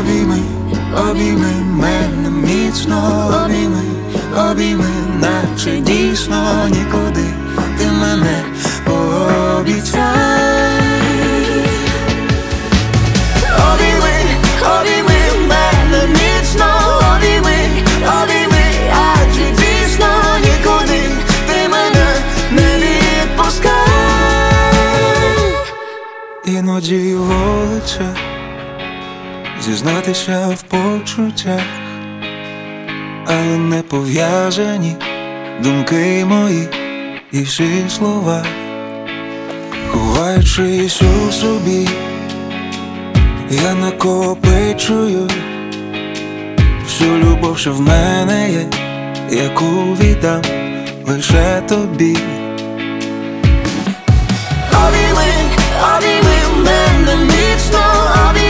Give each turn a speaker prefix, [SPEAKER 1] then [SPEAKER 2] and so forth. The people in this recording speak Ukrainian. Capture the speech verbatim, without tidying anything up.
[SPEAKER 1] обійми, обійми мене міцно, обійми, обійми, наче дійсно нікуди ти мене пообіцяй. Обійми, обійми мене міцно, обійми, обійми, адже дійсно нікуди ти мене не відпускай. Іноді волиться зізнатися в почуттях, але не пов'язані думки мої і всі слова. Ховаючись у собі, я накопичую всю любов, що в мене є, яку віддам лише тобі. Обійми, обійми мене міцно, обійми.